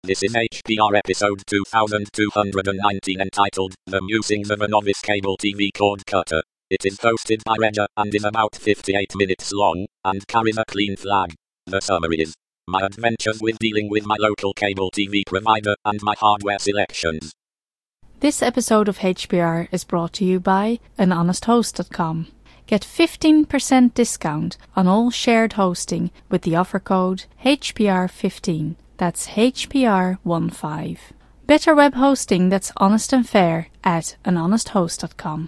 This is HPR episode 2219 entitled The Musings of a Novice Cable TV Cord Cutter. It is hosted by Rega and is about 58 minutes long and carries a clean flag. The summary is my adventures with dealing with my local cable TV provider and my hardware selections. This episode of HPR is brought to you by anhonesthost.com. Get 15% discount on all shared hosting with the offer code HPR15. That's HPR15. Better web hosting that's honest and fair at anhonesthost.com.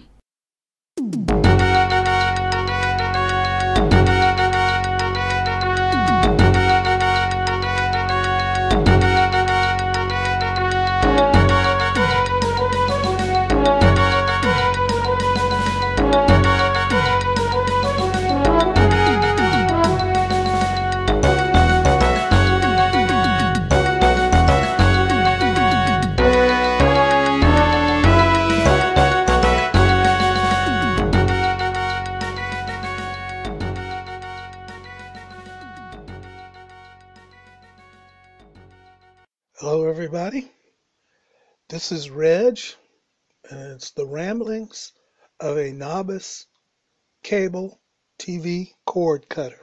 Hello everybody, this is Reg, and it's the ramblings of a novice cable TV cord cutter.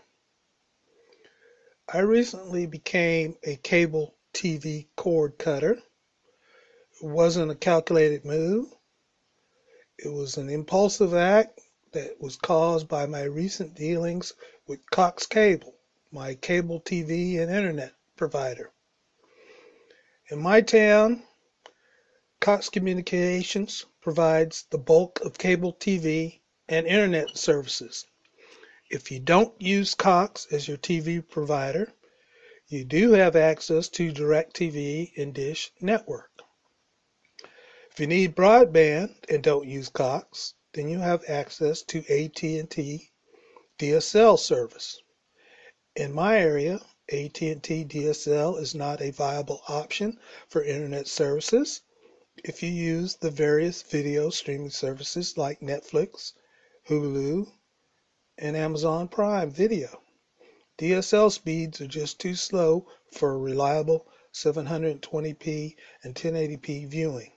I recently became a cable TV cord cutter. It wasn't a calculated move. It was an impulsive act that was caused by my recent dealings with Cox Cable, my cable TV and internet provider. In my town, Cox Communications provides the bulk of cable TV and internet services. If you don't use Cox as your TV provider, you do have access to DirecTV and Dish Network. If you need broadband and don't use Cox, then you have access to AT&T DSL service. In my area, AT&T DSL is not a viable option for internet services if you use the various video streaming services like Netflix, Hulu, and Amazon Prime Video. DSL speeds are just too slow for reliable 720p and 1080p viewing.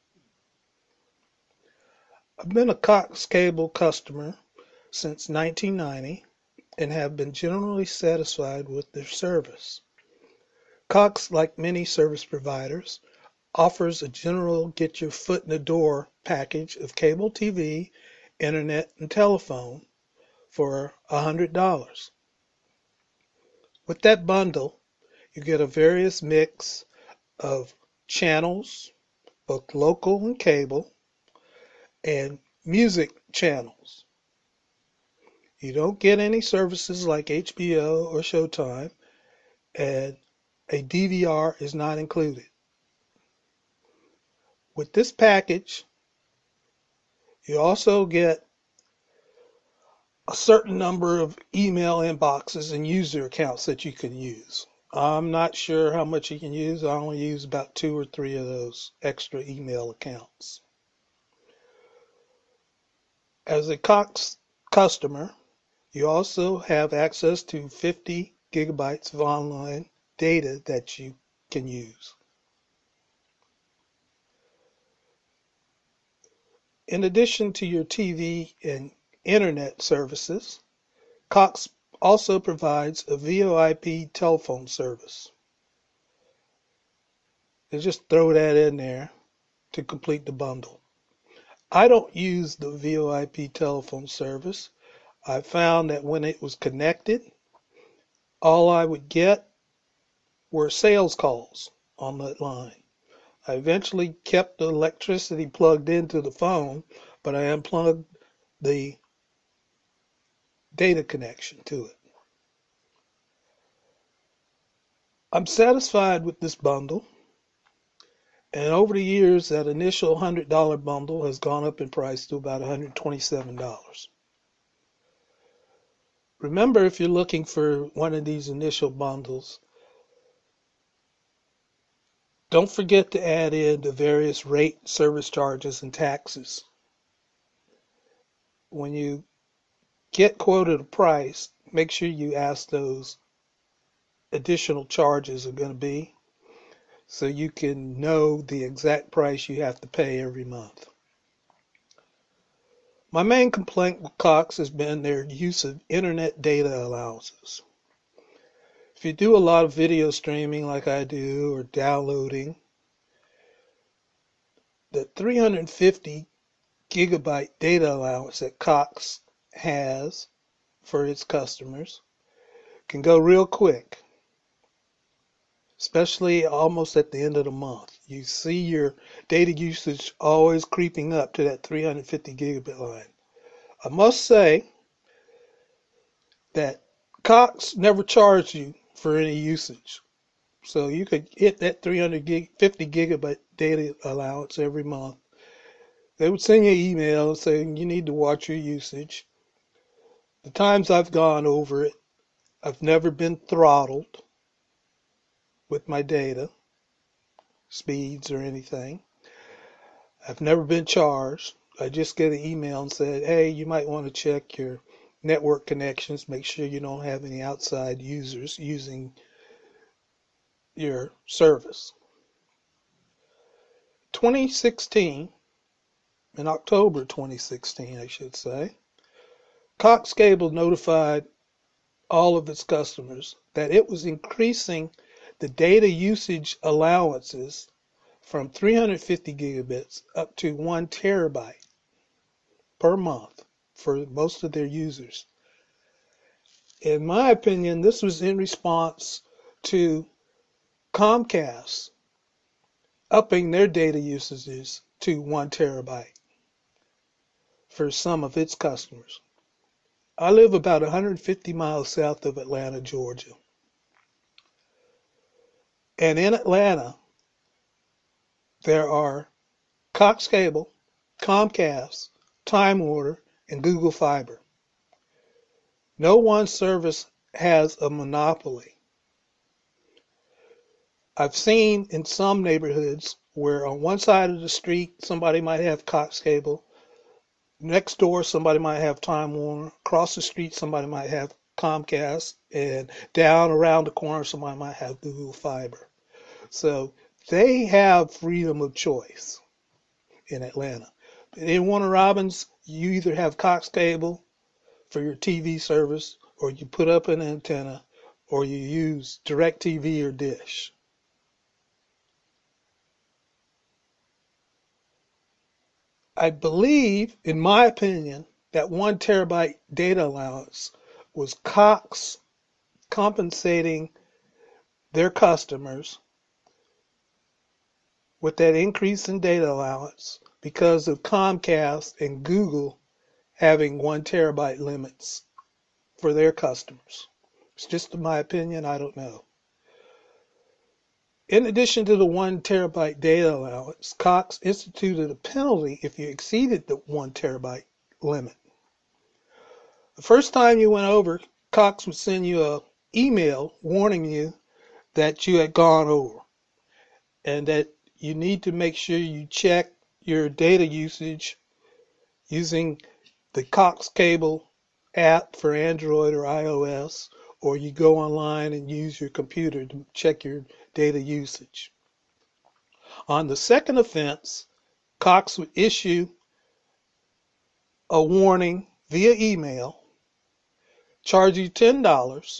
I've been a Cox Cable customer since 1990 and have been generally satisfied with their service. Cox, like many service providers, offers a general get your foot in the door package of cable TV, internet, and telephone for $100. With that bundle, you get a various mix of channels, both local and cable, and music channels. You don't get any services like HBO or Showtime, and a DVR is not included. With this package, you also get a certain number of email inboxes and user accounts that you can use. I'm not sure how much you can use. I only use about 2 or 3 of those extra email accounts. As a Cox customer, you also have access to 50 gigabytes of online data that you can use. In addition to your TV and internet services, Cox also provides a VoIP telephone service. They just throw that in there to complete the bundle. I don't use the VoIP telephone service. I found that when it was connected, all I would get were sales calls on that line. I eventually kept the electricity plugged into the phone, but I unplugged the data connection to it. I'm satisfied with this bundle, and over the years that initial $100 bundle has gone up in price to about $127. Remember, if you're looking for one of these initial bundles, don't forget to add in the various rate, service charges, and taxes. When you get quoted a price, make sure you ask those additional charges are going to be. so you can know the exact price you have to pay every month. My main complaint with Cox has been their use of internet data allowances. If you do a lot of video streaming like I do or downloading, the 350 gigabyte data allowance that Cox has for its customers can go real quick, especially almost at the end of the month. You see your data usage always creeping up to that 350 gigabit line. I must say that Cox never charged you for any usage. So you could hit that 350 gigabyte data allowance every month. They would send you an email saying you need to watch your usage. The times I've gone over it, I've never been throttled with my data speeds or anything. I've never been charged. I just get an email and said, hey, you might want to check your network connections, make sure you don't have any outside users using your service. 2016, in October 2016, I should say, Cox Cable notified all of its customers that it was increasing the data usage allowances from 350 gigabits up to 1 terabyte per month for most of their users. In my opinion, this was in response to Comcast upping their data usages to 1 terabyte for some of its customers. I live about 150 miles south of Atlanta, Georgia. And in Atlanta, there are Cox Cable, Comcast, Time Warner, and Google Fiber. No one service has a monopoly. I've seen in some neighborhoods where on one side of the street somebody might have Cox Cable, next door somebody might have Time Warner, across the street somebody might have Comcast, and down around the corner somebody might have Google Fiber. So they have freedom of choice in Atlanta. In Warner Robins, you either have Cox Cable for your TV service, or you put up an antenna, or you use DirecTV or Dish. I believe, in my opinion, that 1 terabyte data allowance was Cox compensating their customers with that increase in data allowance because of Comcast and Google having 1 terabyte limits for their customers. It's just my opinion, I don't know. In addition to the 1 terabyte data allowance, Cox instituted a penalty if you exceeded the 1 terabyte limit. The first time you went over, Cox would send you an email warning you that you had gone over and that you need to make sure you check your data usage using the Cox Cable app for Android or iOS, or you go online and use your computer to check your data usage. On the second offense, Cox would issue a warning via email, charge you $10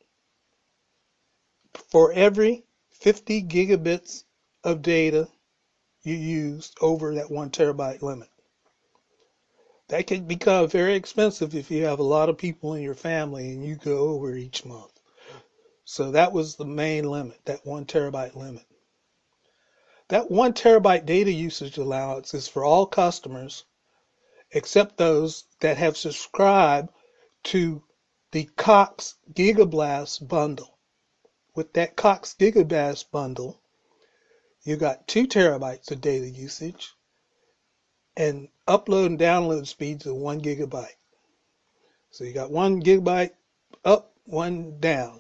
for every 50 gigabits of data you used over that 1 terabyte limit. That can become very expensive if you have a lot of people in your family and you go over each month. So that was the main limit, that 1 terabyte limit. That 1 terabyte data usage allowance is for all customers except those that have subscribed to the Cox Gigablast bundle. With that Cox Gigablast bundle, you got 2 terabytes of data usage and upload and download speeds of 1 gigabyte. So you got 1 gigabyte up, 1 down.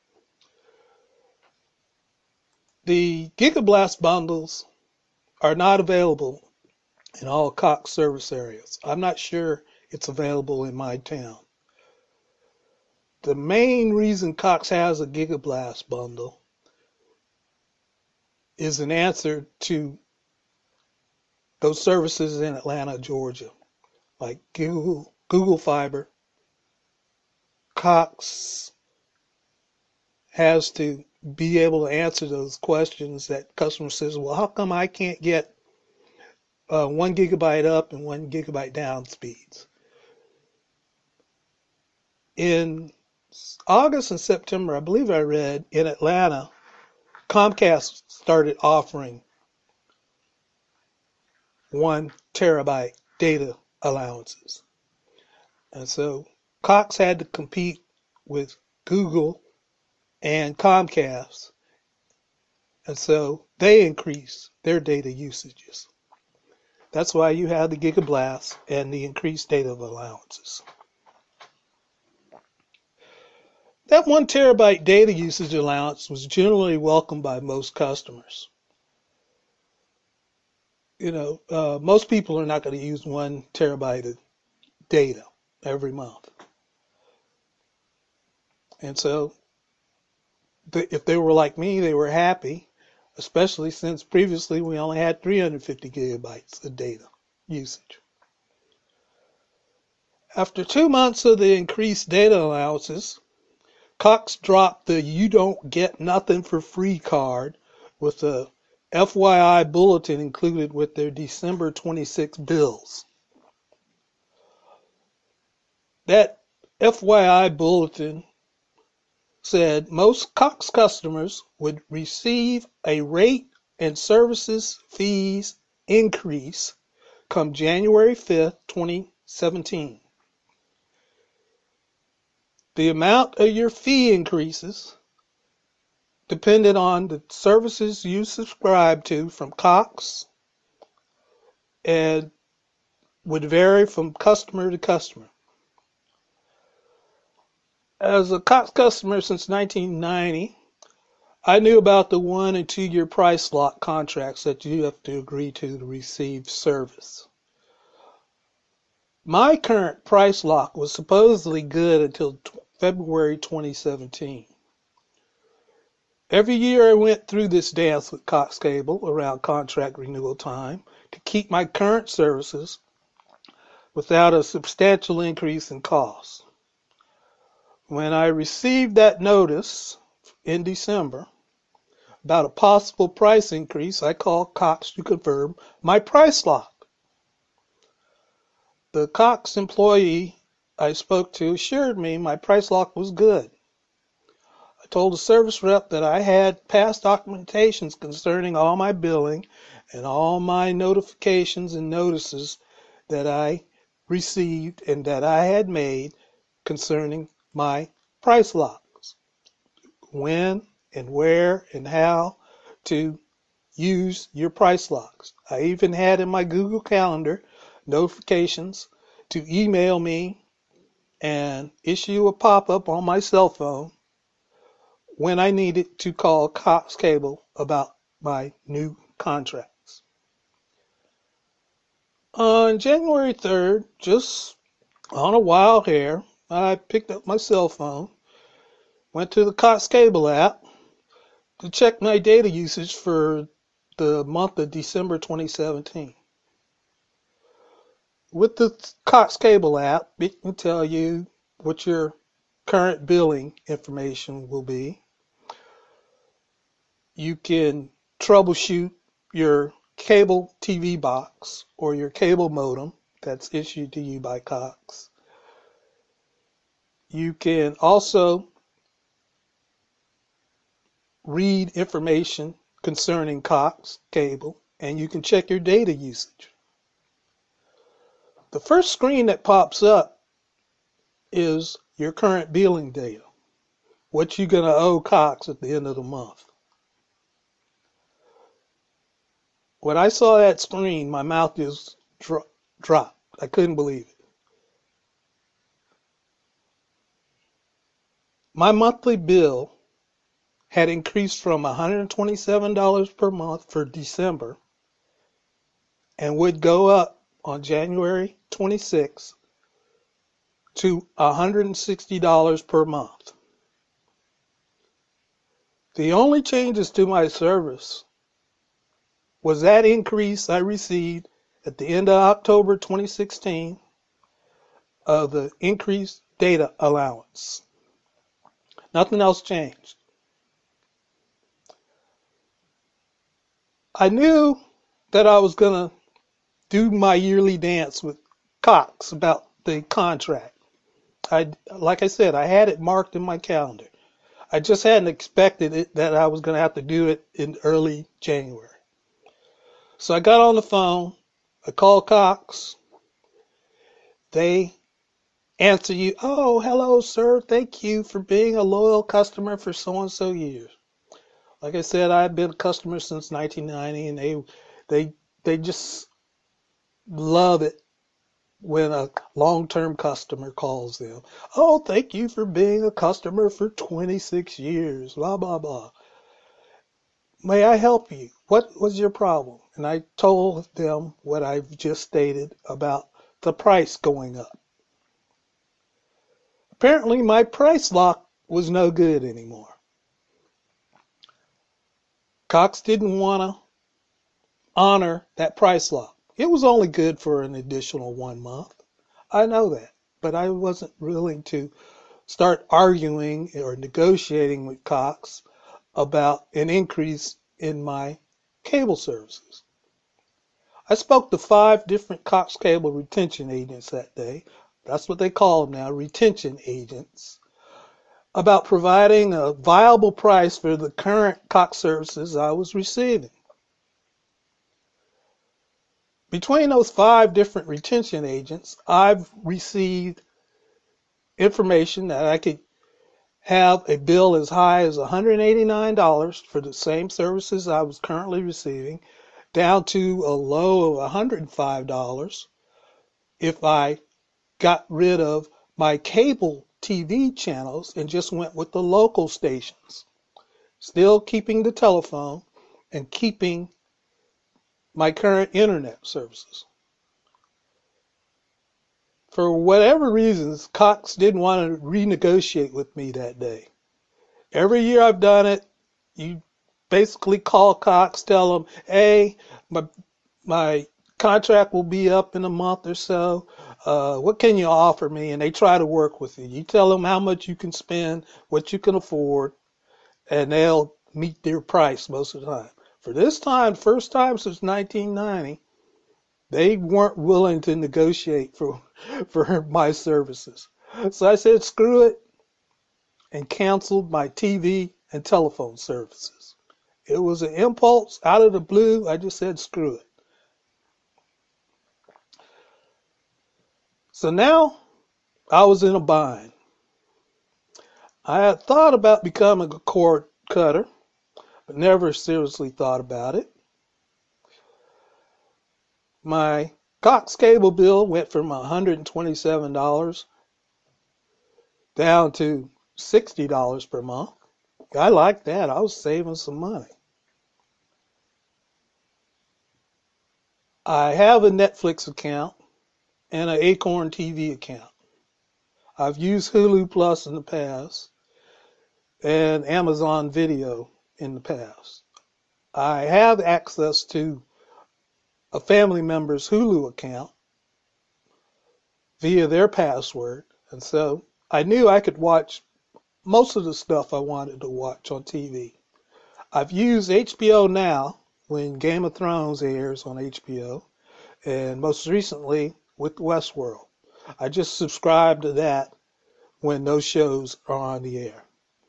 The Gigablast bundles are not available in all Cox service areas. I'm not sure it's available in my town. The main reason Cox has a Gigablast bundle is an answer to those services in Atlanta, Georgia, like Google Fiber. Cox has to be able to answer those questions that customer says, well, how come I can't get 1 gigabyte up and 1 gigabyte down speeds? In August and September, I believe I read, in Atlanta, Comcast started offering 1 terabyte data allowances. And so Cox had to compete with Google and Comcast. And so they increased their data usages. That's why you have the GigaBlast and the increased data allowances. That 1 terabyte data usage allowance was generally welcomed by most customers. Most people are not going to use 1 terabyte of data every month. And so if they were like me, they were happy, especially since previously we only had 350 gigabytes of data usage. After 2 months of the increased data allowances, Cox dropped the "you don't get nothing for free" card with a FYI bulletin included with their December 26 bills. That FYI bulletin said most Cox customers would receive a rate and services fees increase come January 5th, 2017. The amount of your fee increases depended on the services you subscribe to from Cox and would vary from customer to customer. As a Cox customer since 1990, I knew about the 1 and 2 year price lock contracts that you have to agree to receive service. My current price lock was supposedly good until February 2017. Every year I went through this dance with Cox Cable around contract renewal time to keep my current services without a substantial increase in cost. When I received that notice in December about a possible price increase, I called Cox to confirm my price lock. The Cox employee I spoke to assured me my price lock was good. I told the service rep that I had past documentations concerning all my billing and all my notifications and notices that I received and that I had made concerning my price locks. When and where and how to use your price locks. I even had in my Google Calendar notifications to email me and issue a pop-up on my cell phone when I needed to call Cox Cable about my new contracts. On January 3rd, just on a wild hair, I picked up my cell phone, went to the Cox Cable app to check my data usage for the month of December 2017. With the Cox Cable app, it can tell you what your current billing information will be. You can troubleshoot your cable TV box or your cable modem that's issued to you by Cox. You can also read information concerning Cox Cable, and you can check your data usage. The first screen that pops up is your current billing data, what you're going to owe Cox at the end of the month. When I saw that screen, my mouth just dropped. I couldn't believe it. My monthly bill had increased from $127 per month for December and would go up on January 26th to $160 per month. The only changes to my service was that increase I received at the end of October 2016 of the increased data allowance. Nothing else changed. I knew that I was going to do my yearly dance with Cox about the contract. Like I said, I had it marked in my calendar. I just hadn't expected it that I was going to have to do it in early January. So I got on the phone. I called Cox. They answer you, "Oh, hello, sir. Thank you for being a loyal customer for so-and-so years." Like I said, I've been a customer since 1990, and they just love it when a long-term customer calls them. "Oh, thank you for being a customer for 26 years, blah, blah, blah. May I help you? What was your problem?" And I told them what I've just stated about the price going up. Apparently, my price lock was no good anymore. Cox didn't want to honor that price lock. It was only good for an additional 1 month. I know that, but I wasn't willing to start arguing or negotiating with Cox about an increase in my cable services. I spoke to 5 different Cox Cable retention agents that day. That's what they call them now, retention agents, about providing a viable price for the current Cox services I was receiving. Between those 5 different retention agents, I've received information that I could have a bill as high as $189 for the same services I was currently receiving, down to a low of $105 if I got rid of my cable TV channels and just went with the local stations, still keeping the telephone and keeping my current internet services. For whatever reasons, Cox didn't want to renegotiate with me that day. Every year I've done it, you basically call Cox, tell them, "Hey, my contract will be up in a month or so. What can you offer me?" And they try to work with you. You tell them how much you can spend, what you can afford, and they'll meet their price most of the time. For this time, first time since 1990, they weren't willing to negotiate for my services. So I said, screw it, and canceled my TV and telephone services. It was an impulse out of the blue. I just said, screw it. So now I was in a bind. I had thought about becoming a cord cutter, but never seriously thought about it. My Cox cable bill went from $127 down to $60 per month. I liked that. I was saving some money. I have a Netflix account and an Acorn TV account. I've used Hulu Plus in the past and Amazon Video in the past. I have access to a family member's Hulu account via their password, and so I knew I could watch most of the stuff I wanted to watch on TV. I've used HBO Now when Game of Thrones airs on HBO, and most recently with Westworld. I just subscribe to that when those shows are on the air.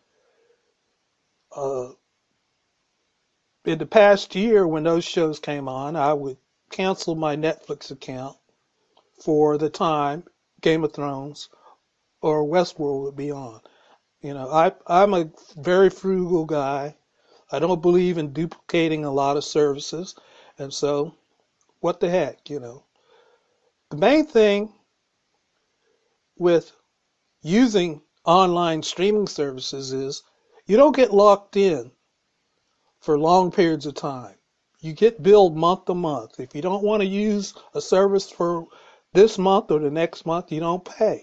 In the past year, when those shows came on, I would cancel my Netflix account for the time Game of Thrones or Westworld would be on. You know, I'm a very frugal guy. I don't believe in duplicating a lot of services, and so what the heck, you know. The main thing with using online streaming services is you don't get locked in for long periods of time. You get billed month to month. If you don't want to use a service for this month or the next month, you don't pay.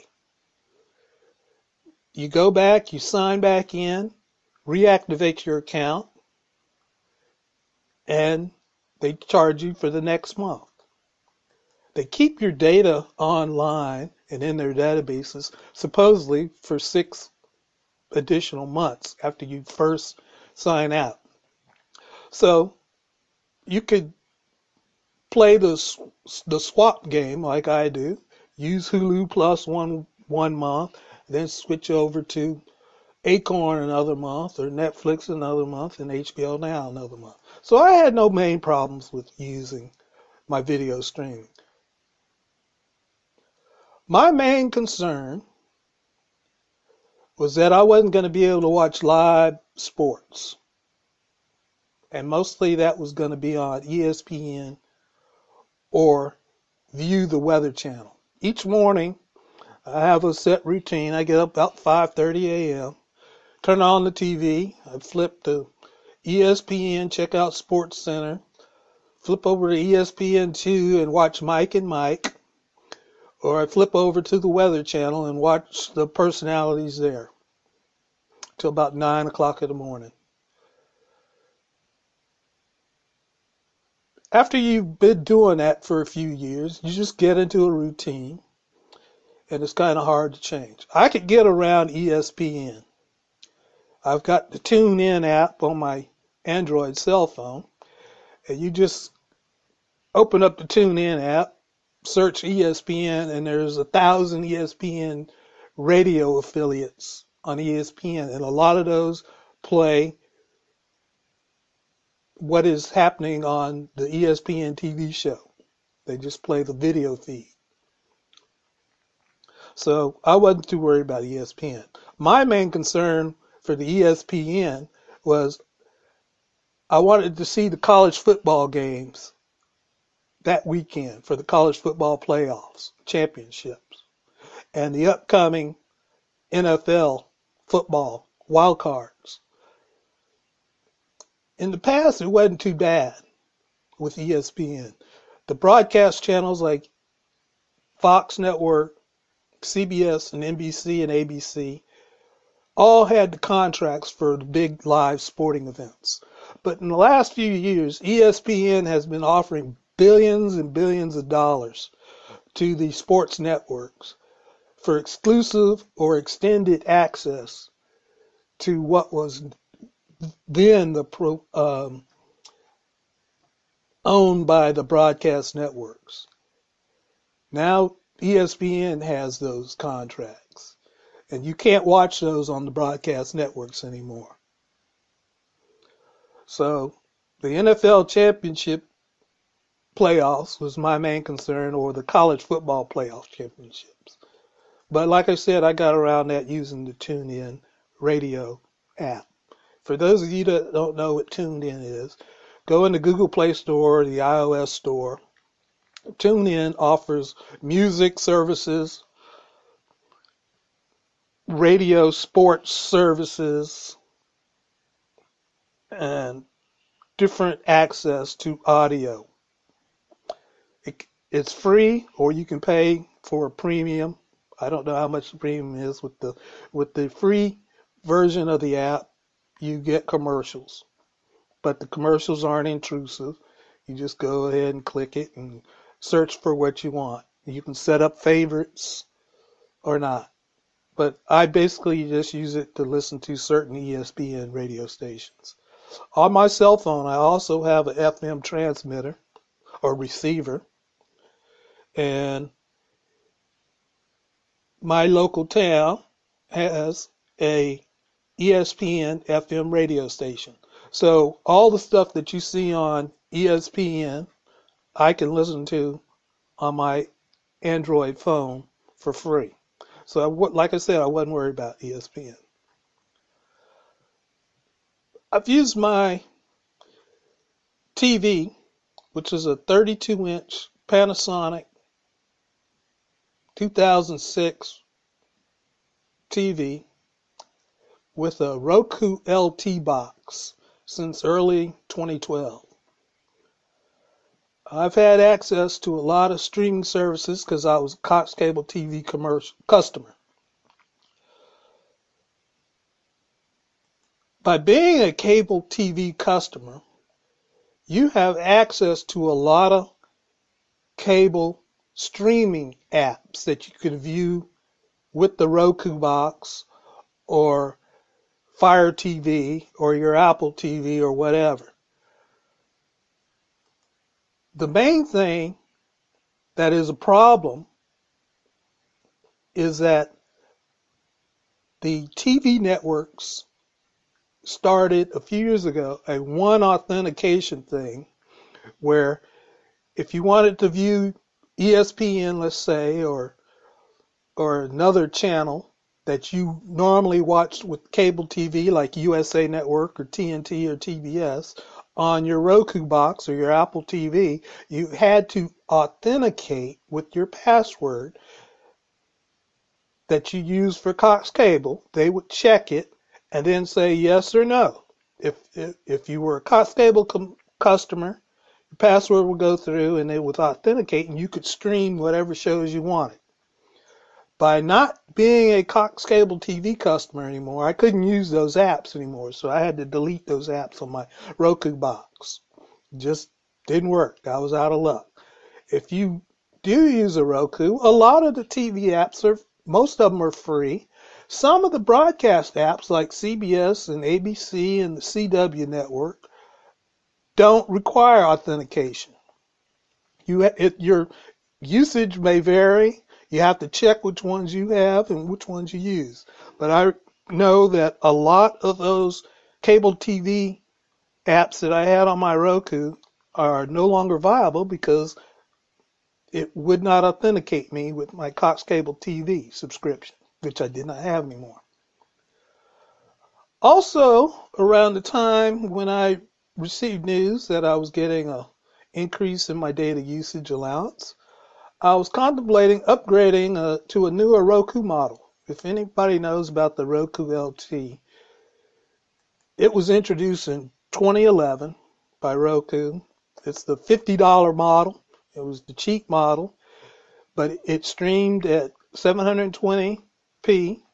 You go back, you sign back in, reactivate your account, and they charge you for the next month. They keep your data online and in their databases supposedly for 6 additional months after you first sign out. So you could play the swap game like I do, use Hulu Plus one month, then switch over to Acorn another month, or Netflix another month, and HBO Now another month. So I had no main problems with using my video streaming. My main concern was that I wasn't going to be able to watch live sports. And mostly that was going to be on ESPN or View the Weather Channel. Each morning, I have a set routine. I get up about 5:30 a.m., turn on the TV, I flip to ESPN, check out Sports Center, flip over to ESPN2 and watch Mike and Mike, or I flip over to the Weather Channel and watch the personalities there till about 9 o'clock in the morning. After you've been doing that for a few years, you just get into a routine, and it's kind of hard to change. I could get around ESPN. I've got the TuneIn app on my Android cell phone, and you just open up the TuneIn app, search ESPN, and there's 1,000 ESPN radio affiliates on ESPN, and a lot of those play what is happening on the ESPN TV show. They just play the video feed. So I wasn't too worried about ESPN. My main concern for the ESPN was I wanted to see the college football games that weekend for the college football playoffs, championships, and the upcoming NFL football wild cards. In the past, it wasn't too bad with ESPN. The broadcast channels like Fox Network, CBS and NBC and ABC all had the contracts for the big live sporting events. But in the last few years, ESPN has been offering billions and billions of dollars to the sports networks for exclusive or extended access to what was then owned by the broadcast networks. Now ESPN has those contracts, and you can't watch those on the broadcast networks anymore. So the NFL championship playoffs was my main concern, or the college football playoff championships. But like I said, I got around that using the TuneIn radio app. For those of you that don't know what TuneIn is, go in the Google Play Store or the iOS Store. TuneIn offers music services, radio sports services, and different access to audio. It's free, or you can pay for a premium. I don't know how much the premium is. With the free version of the app, you get commercials, but the commercials aren't intrusive. You just go ahead and click it and search for what you want. You can set up favorites or not. But I basically just use it to listen to certain ESPN radio stations. On my cell phone, I also have an FM transmitter or receiver. And my local town has a ESPN FM radio station. So all the stuff that you see on ESPN, I can listen to on my Android phone for free. So like I said, I wasn't worried about ESPN. I've used my TV, which is a 32-inch Panasonic 2006 TV with a Roku LT box since early 2012. I've had access to a lot of streaming services because I was a Cox Cable TV customer. By being a cable TV customer, you have access to a lot of cable streaming apps that you can view with the Roku box or Fire TV or your Apple TV or whatever. The main thing that is a problem is that the TV networks started a few years ago a one authentication thing where if you wanted to view ESPN, let's say, or another channel that you normally watch with cable TV like USA Network or TNT or TBS on your Roku box or your Apple TV, you had to authenticate with your password that you use for Cox Cable. They would check it and then say yes or no. If you were a Cox Cable customer, your password would go through and it would authenticate and you could stream whatever shows you wanted. By not being a Cox Cable TV customer anymore, I couldn't use those apps anymore, so I had to delete those apps on my Roku box. Just didn't work. I was out of luck. If you do use a Roku, a lot of the TV apps most of them are free. Some of the broadcast apps like CBS and ABC and the CW network don't require authentication. Your usage may vary. You have to check which ones you have and which ones you use. But I know that a lot of those cable TV apps that I had on my Roku are no longer viable because it would not authenticate me with my Cox Cable TV subscription, which I did not have anymore. Also, around the time when I received news that I was getting an increase in my data usage allowance, I was contemplating upgrading to a newer Roku model. If anybody knows about the Roku LT, it was introduced in 2011 by Roku. It's the $50 model. It was the cheap model, but it streamed at 720p,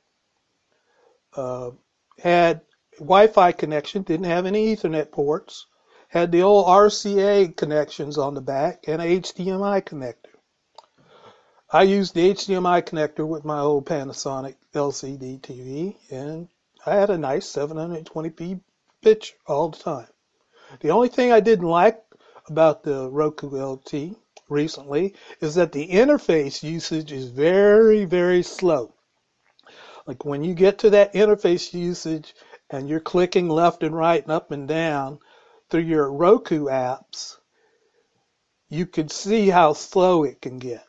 had Wi-Fi connection, didn't have any Ethernet ports, had the old RCA connections on the back, and an HDMI connector. I used the HDMI connector with my old Panasonic LCD TV, and I had a nice 720p picture all the time. The only thing I didn't like about the Roku LT recently is that the interface usage is very, very slow. Like when you get to that interface usage and you're clicking left and right and up and down through your Roku apps, you can see how slow it can get.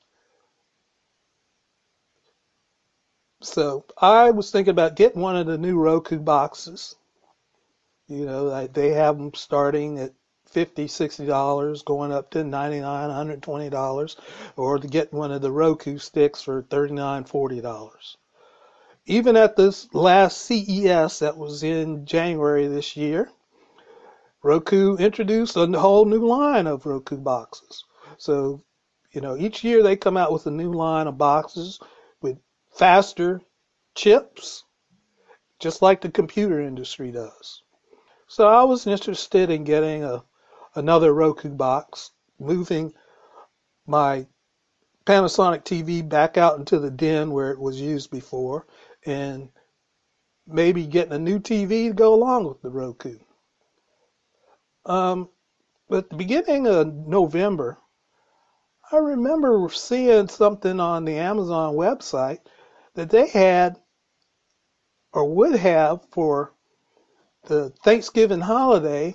So I was thinking about getting one of the new Roku boxes. You know, they have them starting at $50, $60, going up to $99, $120, or to get one of the Roku sticks for $39, $40. Even at this last CES that was in January this year, Roku introduced a whole new line of Roku boxes. So, you know, each year they come out with a new line of boxes with faster chips, just like the computer industry does. So I was interested in getting another Roku box, moving my Panasonic TV back out into the den where it was used before, and maybe getting a new TV to go along with the Roku. But at the beginning of November, I remember seeing something on the Amazon website that they had or would have for the Thanksgiving holiday,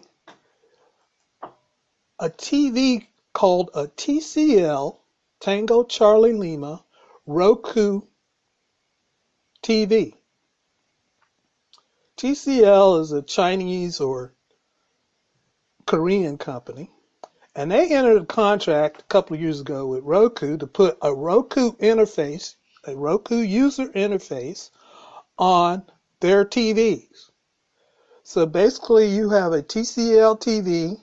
a TV called a TCL, Tango Charlie Lima, Roku TV. TCL is a Chinese or Korean company, and they entered a contract a couple of years ago with Roku to put a Roku interface, a Roku user interface on their TVs. So basically you have a TCL TV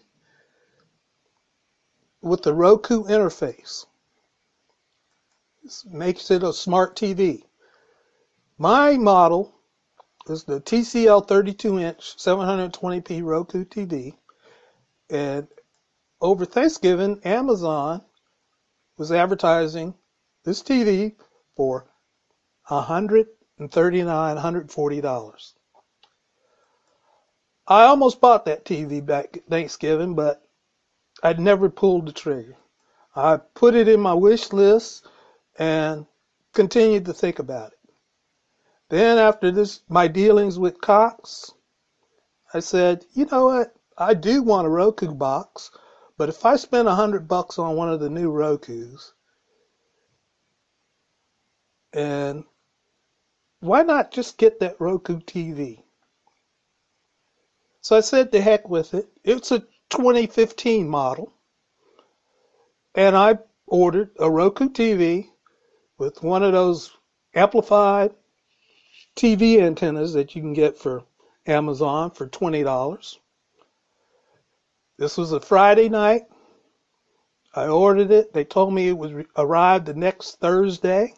with the Roku interface. This makes it a smart TV. My model is the TCL 32-inch 720p Roku TV. And over Thanksgiving, Amazon was advertising this TV for $139, $140. I almost bought that TV back at Thanksgiving, but I'd never pulled the trigger. I put it in my wish list and continued to think about it. Then after my dealings with Cox, I said, you know what? I do want a Roku box, but if I spend $100 on one of the new Rokus, and why not just get that Roku TV? So I said to heck with it. It's a 2015 model, and I ordered a Roku TV with one of those amplified TV antennas that you can get for Amazon for $20. This was a Friday night. I ordered it. They told me it would arrive the next Thursday.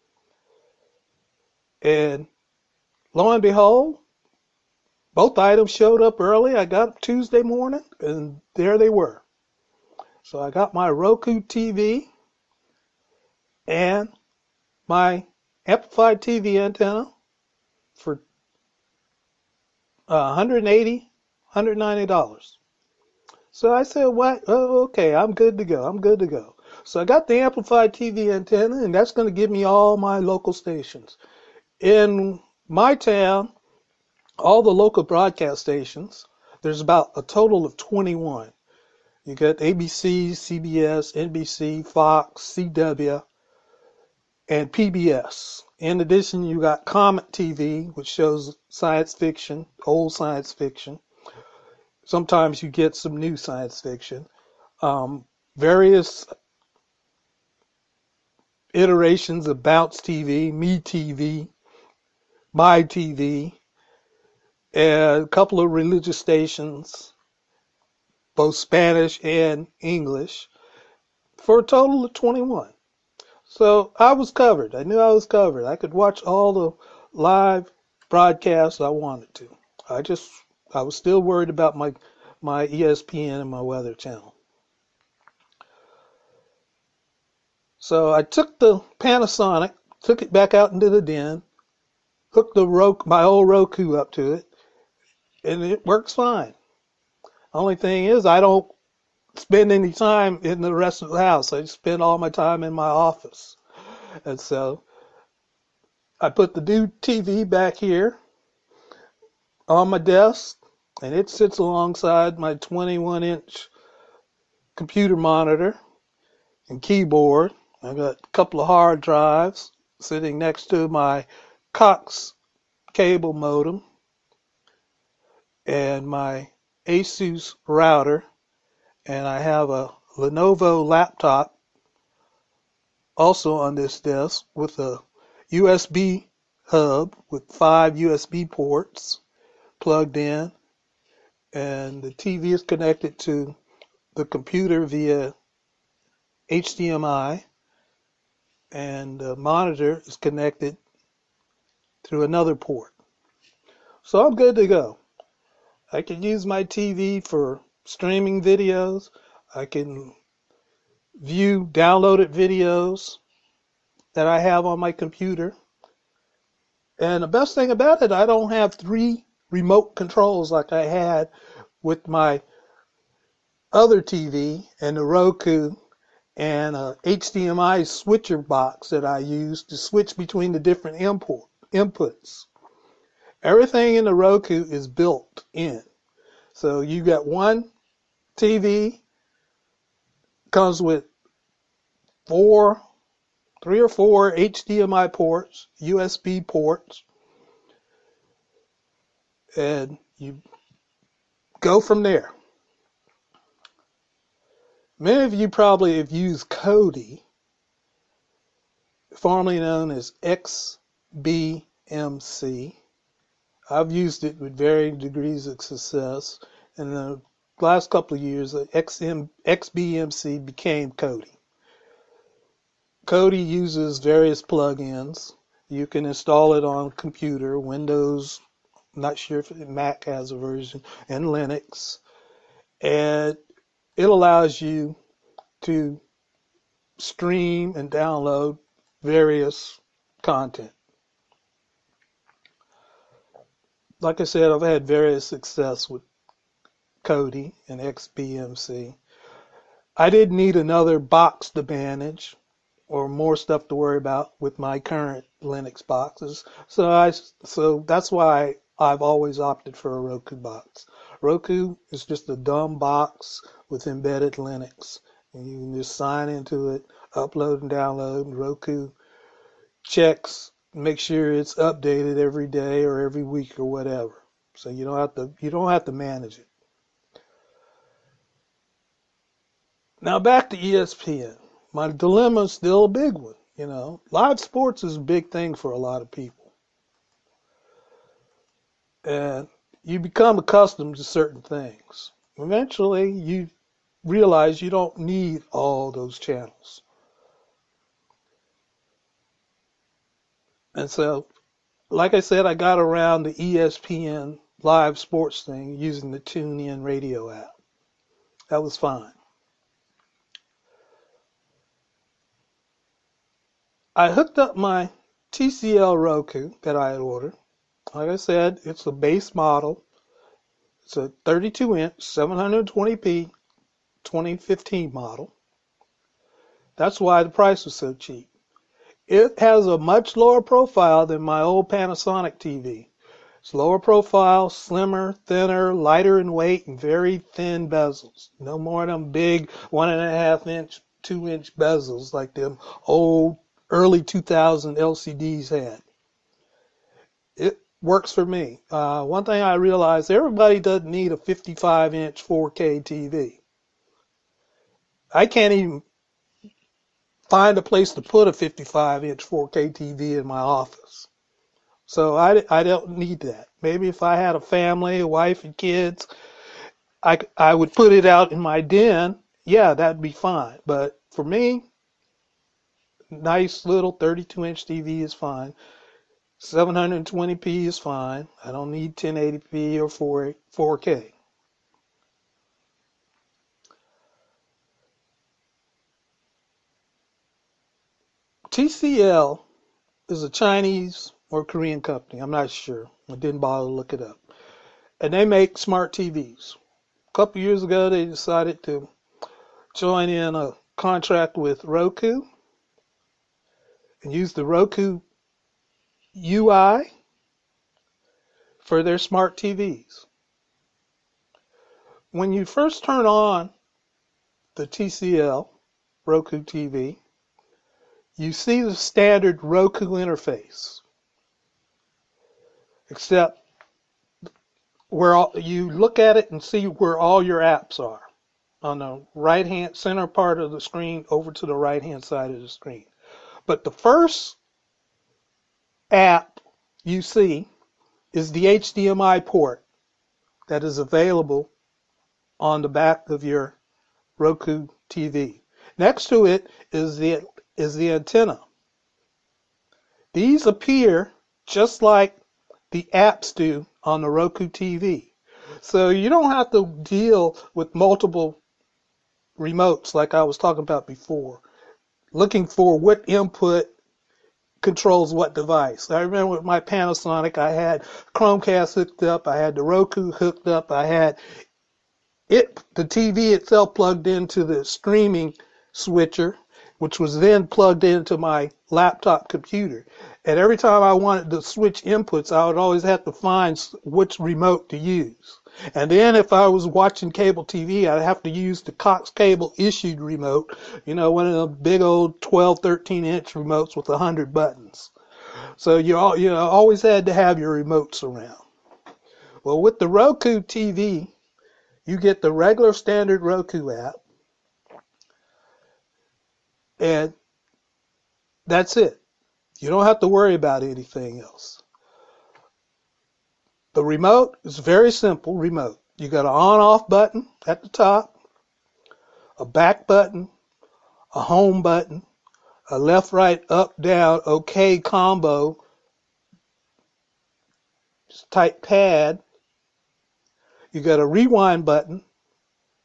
And lo and behold, both items showed up early. I got up Tuesday morning, and there they were. So I got my Roku TV and my amplified TV antenna for $180, $190. So I said, what? Oh, okay, I'm good to go. I'm good to go. So I got the amplified TV antenna, and that's going to give me all my local stations. In my town, all the local broadcast stations, there's about a total of 21. You got ABC, CBS, NBC, Fox, CW, and PBS. In addition, you got Comet TV, which shows science fiction, old science fiction. Sometimes you get some new science fiction. Various iterations of Bounce TV, Me TV, My TV, and a couple of religious stations, both Spanish and English, for a total of 21. So I was covered. I knew I was covered. I could watch all the live broadcasts I wanted to. I was still worried about my ESPN and my Weather Channel. So I took the Panasonic, took it back out into the den, hooked my old Roku up to it, and it works fine. Only thing is, I don't spend any time in the rest of the house. I spend all my time in my office. And so I put the new TV back here on my desk, and it sits alongside my 21-inch computer monitor and keyboard. I got a couple of hard drives sitting next to my Cox cable modem and my Asus router, and I have a Lenovo laptop also on this desk with a USB hub with 5 USB ports plugged in, and the TV is connected to the computer via HDMI, and the monitor is connected through another port. So I'm good to go. I can use my TV for streaming videos. I can view downloaded videos that I have on my computer. And the best thing about it, I don't have 3 remote controls like I had with my other TV and the Roku and a HDMI switcher box that I use to switch between the different inputs. Everything in the Roku is built in. So you got one TV, comes with 3 or 4 HDMI ports, USB ports, and you go from there. Many of you probably have used Kodi, formerly known as XBMC. I've used it with varying degrees of success. In the last couple of years, XBMC became Kodi. Kodi uses various plugins. You can install it on a computer, Windows, I'm not sure if Mac has a version, and Linux. and it allows you to stream and download various content. Like I said, I've had various success with Kodi and XBMC. I didn't need another box to manage or more stuff to worry about with my current Linux boxes. So that's why I've always opted for a Roku box. Roku is just a dumb box with embedded Linux. And you can just sign into it, upload and download, and Roku checks, make sure it's updated every day or every week or whatever. So you don't have to manage it. Now back to ESPN. My dilemma is still a big one. Live sports is a big thing for a lot of people. And you become accustomed to certain things. Eventually, you realize you don't need all those channels. And so, like I said, I got around the ESPN live sports thing using the TuneIn radio app. That was fine. I hooked up my TCL Roku that I had ordered. Like I said, it's a base model. It's a 32-inch, 720p, 2015 model. That's why the price was so cheap. It has a much lower profile than my old Panasonic TV. It's lower profile, slimmer, thinner, lighter in weight, and very thin bezels. No more of them big 1.5-inch, 2-inch bezels like them old early 2000 LCDs had. It works for me. One thing I realized, everybody doesn't need a 55-inch 4K TV. I can't even find a place to put a 55-inch 4K TV in my office. So I don't need that. Maybe if I had a family, a wife and kids, I would put it out in my den. Yeah, that'd be fine. But for me, nice little 32-inch TV is fine. 720p is fine. I don't need 1080p or 4K. TCL is a Chinese or Korean company. I'm not sure. I didn't bother to look it up. And they make smart TVs. A couple years ago, they decided to join in a contract with Roku and use the Roku UI for their smart TVs. When you first turn on the TCL Roku TV, you see the standard Roku interface, except where you look at it and see where all your apps are on the right hand center part of the screen over to the right hand side of the screen. But the first app you see is the HDMI port that is available on the back of your Roku TV. Next to it is the antenna. These appear just like the apps do on the Roku TV. So you don't have to deal with multiple remotes like I was talking about before, looking for what input controls what device. I remember with my Panasonic, I had Chromecast hooked up, I had the Roku hooked up, I had the TV itself plugged into the streaming switcher, which was then plugged into my laptop computer. And every time I wanted to switch inputs, I would always have to find which remote to use. And then if I was watching cable TV, I'd have to use the Cox Cable issued remote, one of the big old 12, 13-inch remotes with 100 buttons. So you always had to have your remotes around. Well, with the Roku TV, you get the regular standard Roku app, and that's it. You don't have to worry about anything else. The remote is very simple remote. You got an on-off button at the top, a back button, a home button, a left, right, up, down, OK combo type pad. You got a rewind button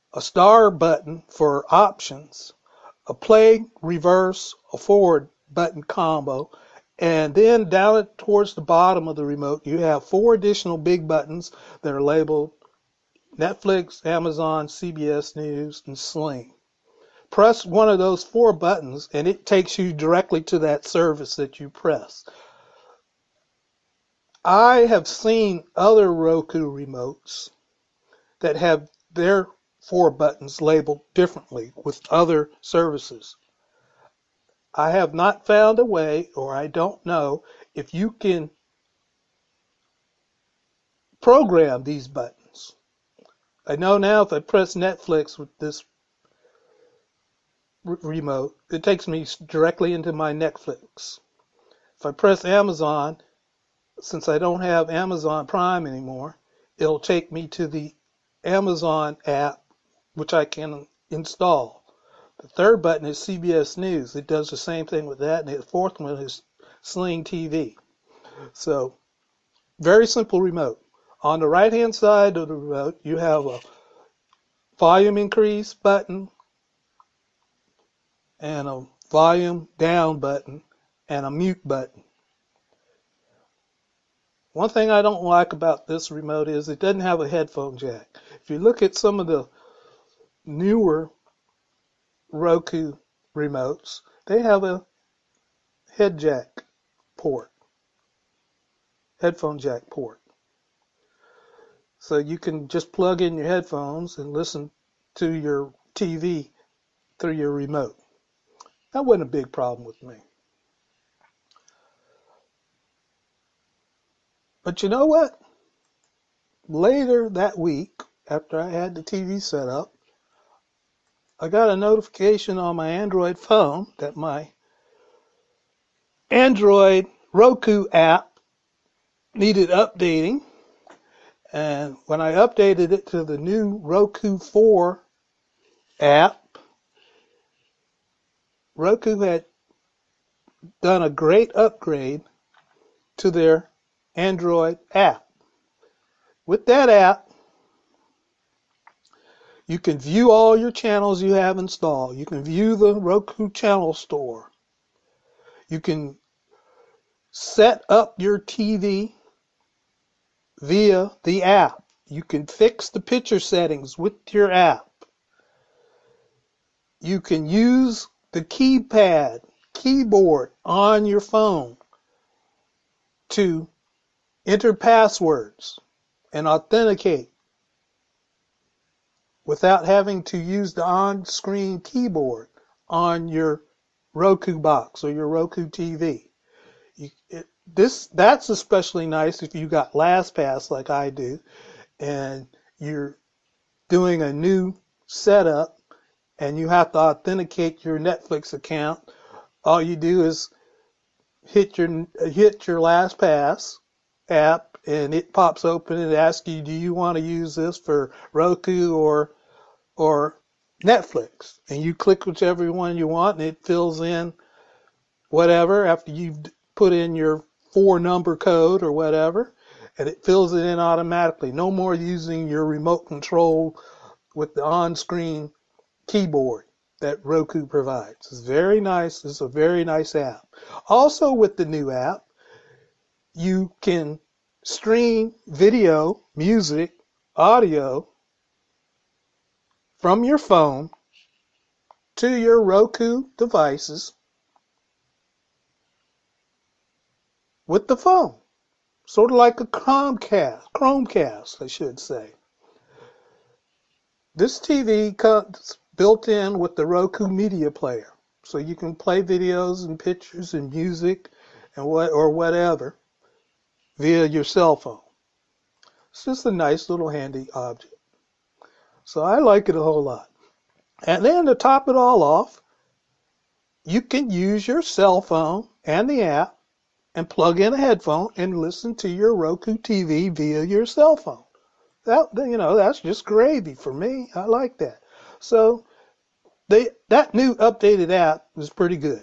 a star button for options, a play, reverse, a forward button combo, and then down towards the bottom of the remote, you have 4 additional big buttons that are labeled Netflix, Amazon, CBS News, and Sling. Press one of those 4 buttons and it takes you directly to that service that you press. I have seen other Roku remotes that have their 4 buttons labeled differently with other services. I have not found a way, or I don't know, if you can program these buttons. I know now if I press Netflix with this remote, it takes me directly into my Netflix. If I press Amazon, since I don't have Amazon Prime anymore, it'll take me to the Amazon app, which I can install. The third button is CBS News. It does the same thing with that. And the fourth one is Sling TV. So, very simple remote. On the right-hand side of the remote, you have a volume increase button and a volume down button and a mute button. One thing I don't like about this remote is it doesn't have a headphone jack. If you look at some of the newer Roku remotes, they have a head jack port, headphone jack port. So you can just plug in your headphones and listen to your TV through your remote. That wasn't a big problem with me. But you know what? Later that week, after I had the TV set up, I got a notification on my Android phone that my Android Roku app needed updating. And when I updated it to the new Roku 4 app, Roku had done a great upgrade to their Android app. With that app, you can view all your channels you have installed. You can view the Roku channel store. You can set up your TV via the app. You can fix the picture settings with your app. You can use the keyboard on your phone to enter passwords and authenticate without having to use the on-screen keyboard on your Roku box or your Roku TV. That's especially nice if you got LastPass like I do and you're doing a new setup and you have to authenticate your Netflix account. All you do is hit your LastPass app and it pops open and asks you, do you want to use this for Roku or Netflix? And you click whichever one you want and it fills in whatever after you've put in your 4-number code or whatever, and it fills it in automatically. No more using your remote control with the on-screen keyboard that Roku provides. It's very nice. It's a very nice app. Also with the new app, you can stream video, music, audio from your phone to your Roku devices with the phone. Sort of like a Chromecast, I should say. This TV comes built in with the Roku media player. So you can play videos and pictures and music and whatever via your cell phone. It's just a nice little handy object. So I like it a whole lot. And then to top it all off, you can use your cell phone and the app and plug in a headphone and listen to your Roku TV via your cell phone. That's just gravy for me. I like that. So that new updated app is pretty good.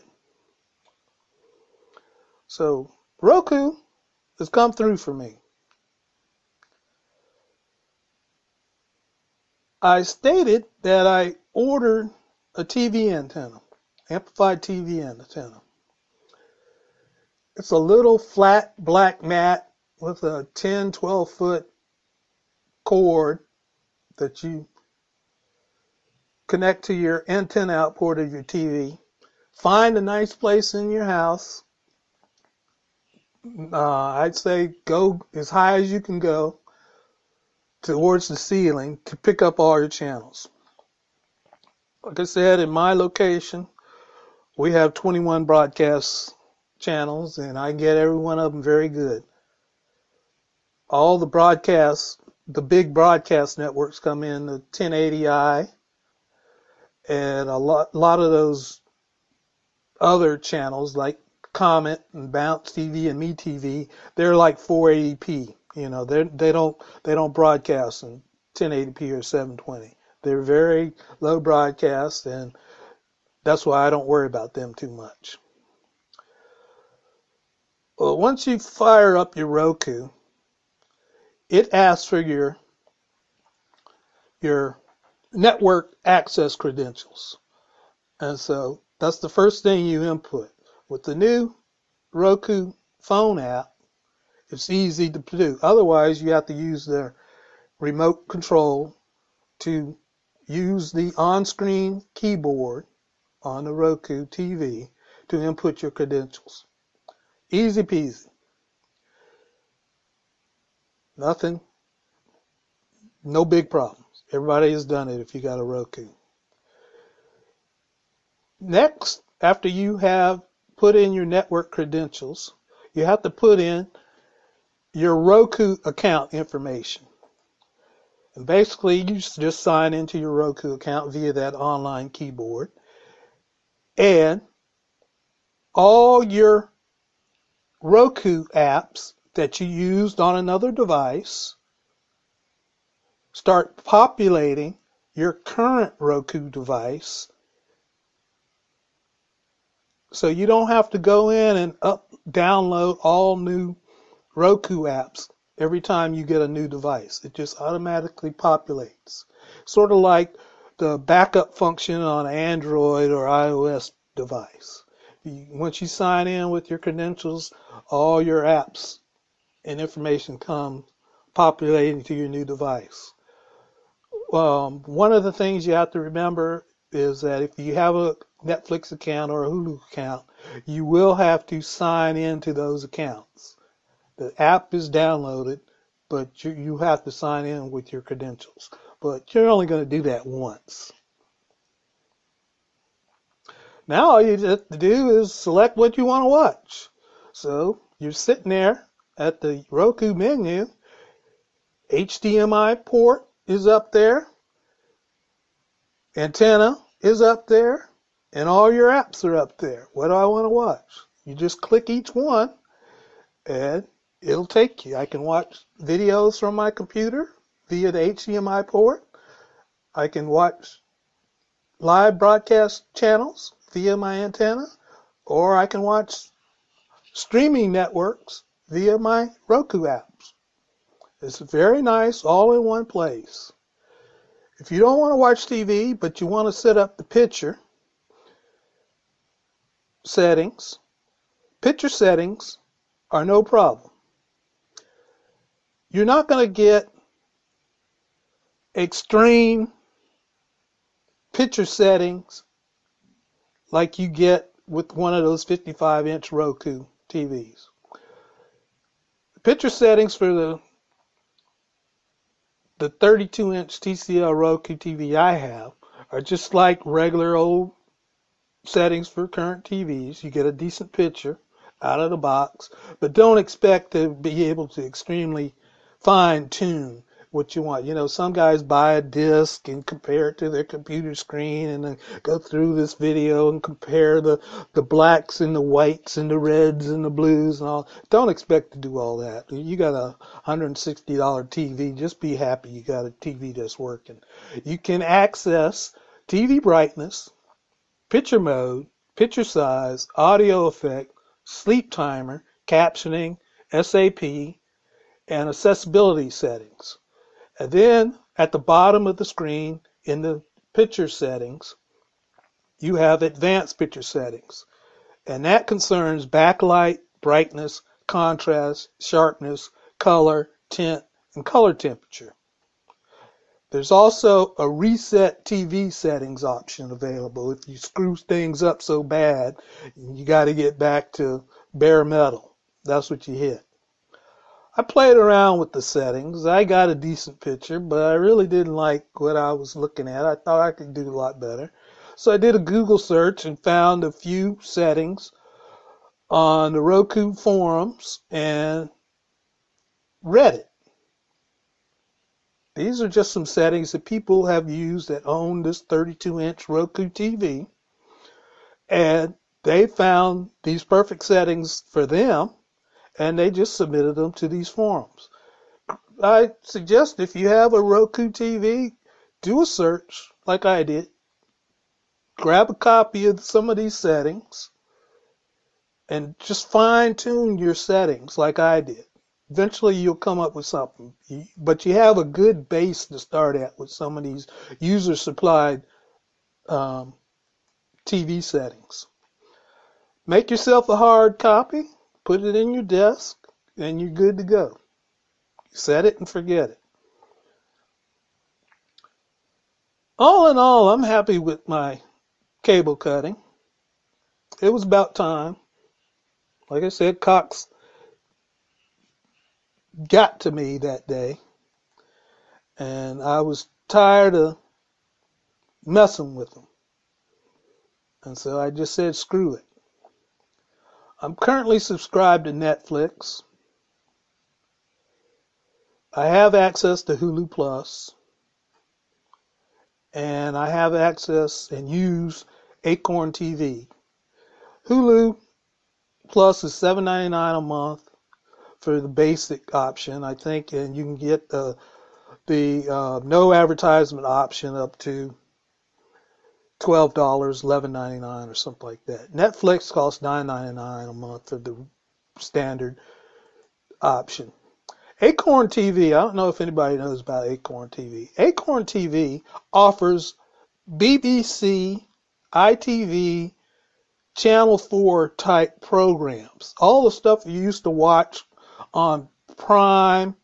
So Roku has come through for me. I stated that I ordered a TV antenna, amplified TV antenna. It's a little flat black mat with a 10, 12 foot cord that you connect to your antenna output of your TV. Find a nice place in your house. I'd say go as high as you can go towards the ceiling to pick up all your channels. Like I said, in my location, we have 21 broadcast channels, and I get every one of them very good. All the broadcasts, the big broadcast networks come in the 1080i, and a lot of those other channels like Comet and Bounce TV and MeTV, they're like 480p. You know, they don't broadcast in 1080p or 720. They're very low broadcast, and that's why I don't worry about them too much. Well, once you fire up your Roku, it asks for your network access credentials. And so that's the first thing you input. With the new Roku phone app, it's easy to do. Otherwise, you have to use the remote control to use the on-screen keyboard on the Roku TV to input your credentials. Easy peasy. Nothing, no big problems. Everybody has done it if you got a Roku. Next, after you have put in your network credentials, you have to put in your Roku account information. And basically, you just sign into your Roku account via that online keyboard. And all your Roku apps that you used on another device start populating your current Roku device, so you don't have to go in and download all new Roku apps every time you get a new device. It just automatically populates. Sort of like the backup function on Android or iOS device. Once you sign in with your credentials, all your apps and information come populating to your new device. One of the things you have to remember is that if you have a Netflix account or a Hulu account, you will have to sign into those accounts. The app is downloaded, but you have to sign in with your credentials. But you're only going to do that once. Now all you have to do is select what you want to watch. So you're sitting there at the Roku menu. HDMI port is up there. Antenna is up there. And all your apps are up there. What do I want to watch? You just click each one and it'll take you. I can watch videos from my computer via the HDMI port. I can watch live broadcast channels via my antenna, or I can watch streaming networks via my Roku apps. It's very nice, all in one place. If you don't want to watch TV, but you want to set up the picture settings are no problem. You're not going to get extreme picture settings like you get with one of those 55-inch Roku TVs. Picture settings for the 32-inch TCL Roku TV I have are just like regular old settings for current TVs. You get a decent picture out of the box, but don't expect to be able to extremely fine-tune what you want. You know, some guys buy a disc and compare it to their computer screen and then go through this video and compare the blacks and the whites and the reds and the blues and all. Don't expect to do all that. You got a $160 TV. Just be happy you got a TV that's working. You can access TV brightness, picture mode, picture size, audio effect, sleep timer, captioning, SAP, and accessibility settings. And then At the bottom of the screen in the picture settings, you have advanced picture settings, and that concerns backlight, brightness, contrast, sharpness, color, tint, and color temperature. There's also a reset TV settings option available if you screw things up so bad you got to get back to bare metal. That's what you hit. I played around with the settings. I got a decent picture, but I really didn't like what I was looking at. I thought I could do a lot better. So I did a Google search and found a few settings on the Roku forums and Reddit. These are just some settings that people have used that own this 32-inch Roku TV, and they found these perfect settings for them, and they just submitted them to these forums. I suggest if you have a Roku TV, do a search like I did. Grab a copy of some of these settings and just fine-tune your settings like I did. Eventually you'll come up with something, but you have a good base to start at with some of these user-supplied TV settings. Make yourself a hard copy, put it in your desk, and you're good to go. Set it and forget it. All in all, I'm happy with my cable cutting. It was about time. Like I said, Cox got to me that day, and I was tired of messing with them. And so I just said, screw it. I'm currently subscribed to Netflix. I have access to Hulu Plus, and I have access and use Acorn TV. Hulu Plus is $7.99 a month for the basic option, I think, and you can get the no advertisement option up to $12, $11.99 or something like that. Netflix costs $9.99 a month for the standard option. Acorn TV, I don't know if anybody knows about Acorn TV. Acorn TV offers BBC, ITV, Channel 4 type programs. All the stuff you used to watch on primetime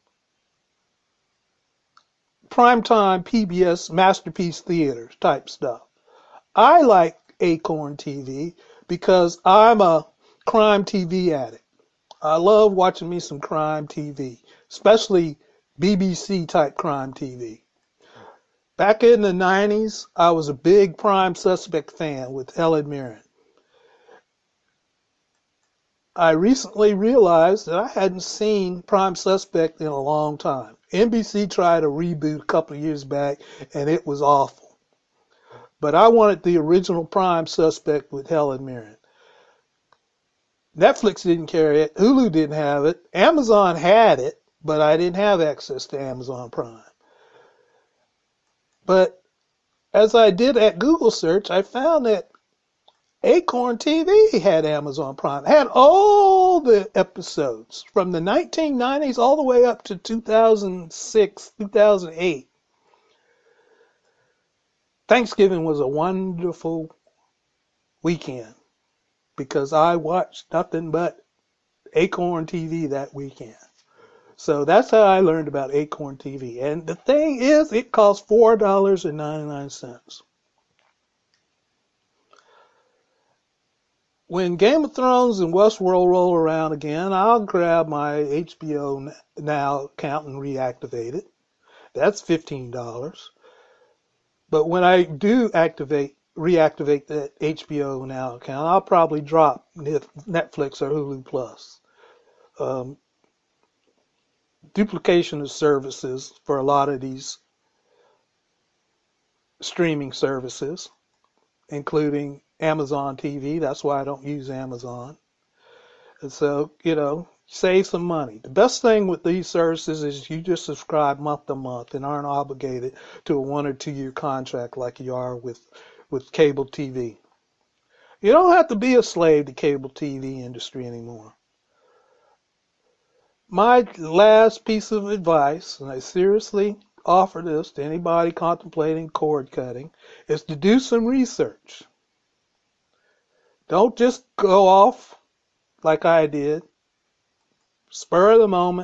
PBS Masterpiece Theaters type stuff. I like Acorn TV because I'm a crime TV addict. I love watching me some crime TV, especially BBC type crime TV. Back in the 90s, I was a big Prime Suspect fan with Helen Mirren. I recently realized that I hadn't seen Prime Suspect in a long time. NBC tried a reboot a couple of years back, and it was awful. But I wanted the original Prime Suspect with Helen Mirren. Netflix didn't carry it. Hulu didn't have it. Amazon had it, but I didn't have access to Amazon Prime. But as I did at Google search, I found that Acorn TV had Amazon Prime, had all the episodes from the 1990s all the way up to 2006, 2008. Thanksgiving was a wonderful weekend because I watched nothing but Acorn TV that weekend. So that's how I learned about Acorn TV. And the thing is, it costs $4.99. When Game of Thrones and Westworld roll around again, I'll grab my HBO Now account and reactivate it. That's $15. But when I do reactivate that HBO Now account, I'll probably drop Netflix or Hulu Plus. Duplication of services for a lot of these streaming services, including Amazon TV. That's why I don't use Amazon. And so, save some money. The best thing with these services is you just subscribe month to month and aren't obligated to a 1 or 2 year contract like you are with cable TV. You don't have to be a slave to cable TV industry anymore. My last piece of advice, and I seriously offer this to anybody contemplating cord cutting is to do some research. Don't just go off like I did, spur of the moment,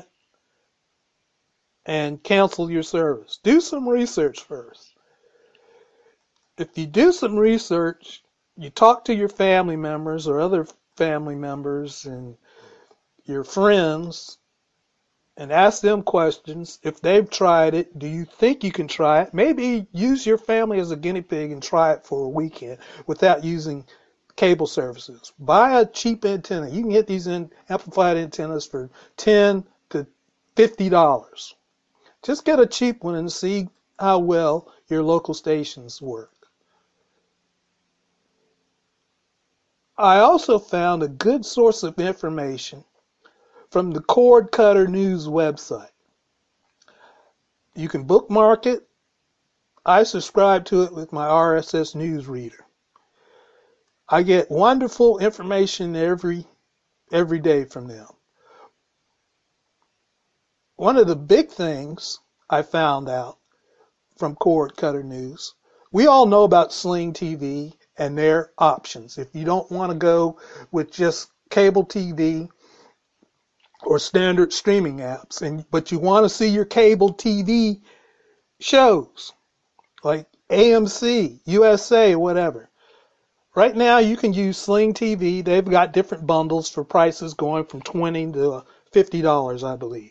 and cancel your service. Do some research first. If you do some research, you talk to your family members or other family members and your friends and ask them questions. If they've tried it, do you think you can try it? Maybe use your family as a guinea pig and try it for a weekend without using cable services. Buy a cheap antenna. You can get these amplified antennas for $10 to $50. Just get a cheap one and see how well your local stations work. I also found a good source of information from the Cord Cutter News website. You can bookmark it. I subscribe to it with my RSS news reader. I get wonderful information every day from them. One of the big things I found out from Cord Cutter News, we all know about Sling TV and their options. If you don't want to go with just cable TV or standard streaming apps, but you want to see your cable TV shows like AMC, USA, whatever. Right now you can use Sling TV. They've got different bundles for prices going from $20 to $50, I believe.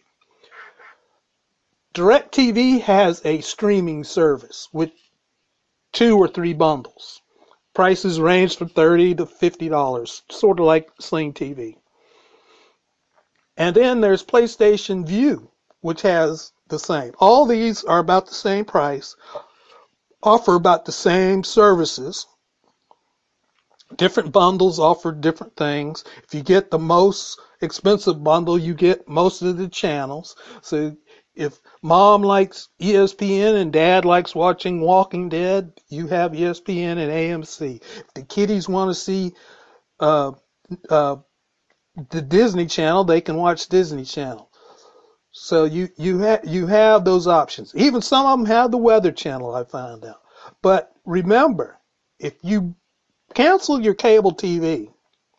DirecTV has a streaming service with 2 or 3 bundles. Prices range from $30 to $50, sort of like Sling TV. And then there's PlayStation Vue, which has the same. All these are about the same price, offer about the same services. Different bundles offer different things. If you get the most expensive bundle, you get most of the channels. So if mom likes ESPN and dad likes watching Walking Dead, you have ESPN and AMC. If the kiddies want to see the Disney Channel, they can watch Disney Channel. So you have those options. Even some of them have the Weather Channel, I found out. But remember, if you cancel your cable TV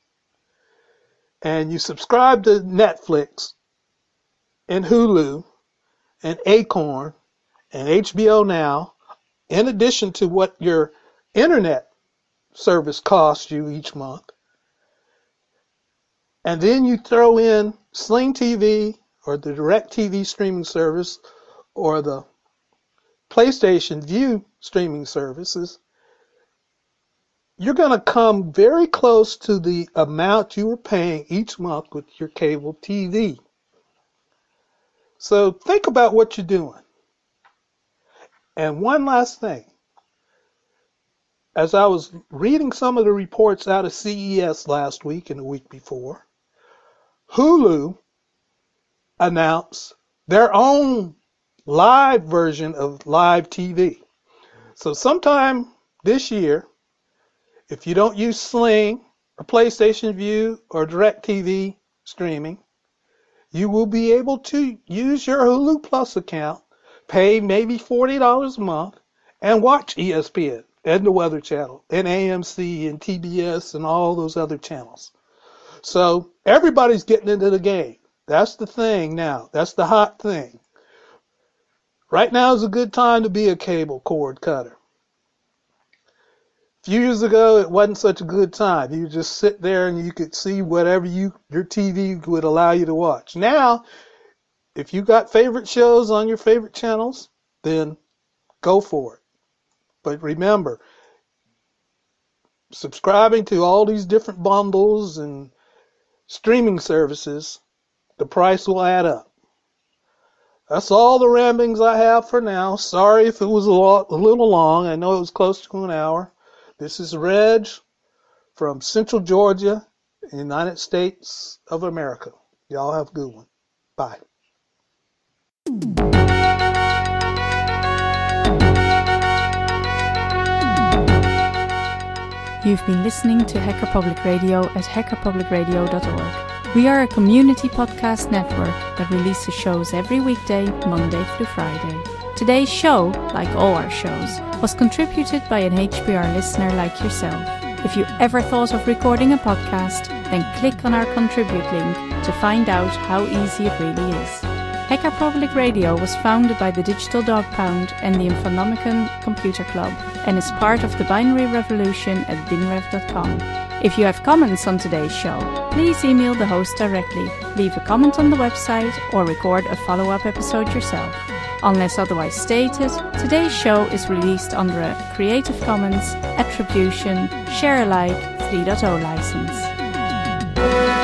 and you subscribe to Netflix and Hulu and Acorn and HBO Now, in addition to what your internet service costs you each month, and then you throw in Sling TV or the DirecTV streaming service or the PlayStation Vue streaming services, you're going to come very close to the amount you were paying each month with your cable TV. So think about what you're doing. And one last thing. As I was reading some of the reports out of CES last week and the week before, Hulu announced their own live version of live TV. So sometime this year, if you don't use Sling or PlayStation Vue or DirecTV streaming, you will be able to use your Hulu Plus account, pay maybe $40 a month, and watch ESPN and the Weather Channel and AMC and TBS and all those other channels. So everybody's getting into the game. That's the thing now. That's the hot thing. Right now is a good time to be a cable cord cutter. A few years ago, it wasn't such a good time. You just sit there and you could see whatever your TV would allow you to watch. Now, if you got favorite shows on your favorite channels, then go for it. But remember, subscribing to all these different bundles and streaming services, the price will add up. That's all the ramblings I have for now. Sorry if it was a little long. I know it was close to an hour. This is Reg from Central Georgia, United States of America. Y'all have a good one. Bye. You've been listening to Hacker Public Radio at hackerpublicradio.org. We are a community podcast network that releases shows every weekday, Monday through Friday. Today's show, like all our shows, was contributed by an HPR listener like yourself. If you ever thought of recording a podcast, then click on our contribute link to find out how easy it really is. Hacker Public Radio was founded by the Digital Dog Pound and the Infonomicon Computer Club and is part of the binary revolution at binrev.com. If you have comments on today's show, please email the host directly, leave a comment on the website, or record a follow-up episode yourself. Unless otherwise stated, today's show is released under a Creative Commons Attribution Share Alike 3.0 license.